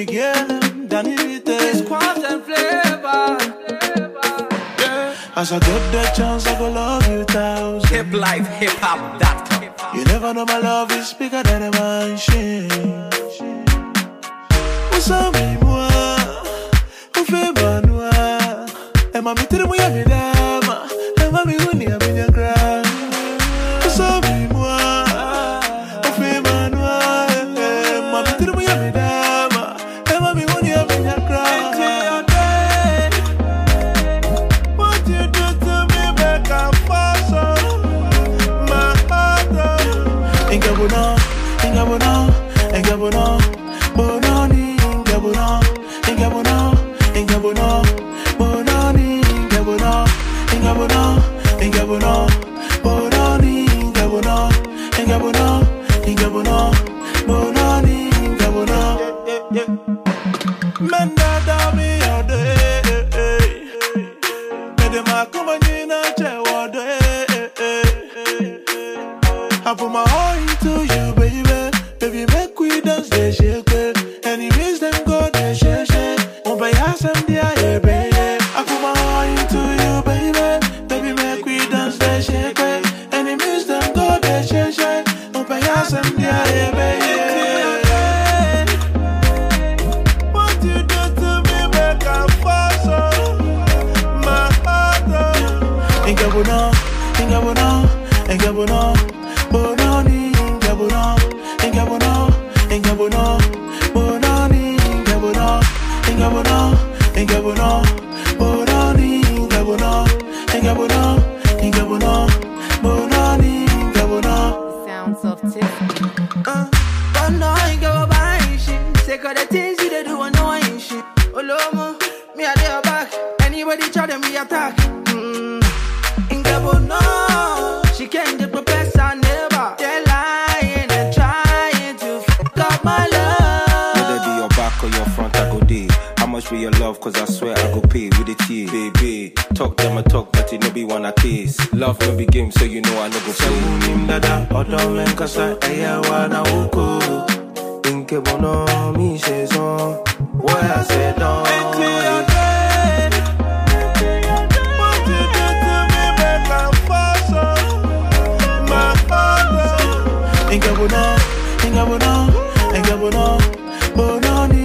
again, Danny It's quant and flavor. As I get the chance, I go love you 1,000. hiplifehiphop.com. You never know my love is bigger than a mansion. What's up, me, moi? Who fait manoir? Et ma mitre mouya mi dama. Et ma mi uni a mi gra. What's up, me, moi? Who fait manoir? Et ma mitre mouya mi dama. Et ma mi uni a mi gra. What you do to me, make a fuss on my heart. Ingabona, Ingabona, Ingabona, Bononi, Ingabona, Ingabona, Ingabona, Bononi, Ingabona, Ingabona, Ingabona, Bononi, Ingabona, Ingabona, Ingabona, Bononi, Ingabona. Manda dami ode, medema kumanyina chewode. I put my heart into you, baby. Baby, make we dance, they shake it. Enemies, them go, they shake it. On by us, and they are, baby. I put my heart into you, baby. Baby, make we dance, they shake it. Enemies, them go, they shake it. On by us, and they are, baby. What you do to me, make a fuss on my heart. Ingabona, Ingabona, Ingabona. Bononi, Ingabona, Ingabona, Ingabona, Bononi, Ingabona, Ingabona, Ingabona, Bononi, Ingabona, Ingabona, Ingabona, Bononi, Ingabona. Sounds of Tiffany. But no, I ain't go buying shit. Sick of the things you do annoying shit. Olomo, me a day back. Anybody try to me attack. Ingabona, she can't get professor never. They're lying and trying to fuck up my love. Whether be your back or your front, I go day. How much be your love? Cause I swear I go pay with the tea. Baby, talk them a talk, but it no be one a case. Love no be game, so you know I no go play. Unim dada, odomen kasa, eya wana uko. Inke bono, mi shezon. What I said on. Ingabona, Ingabona, Ingabona, Bononi.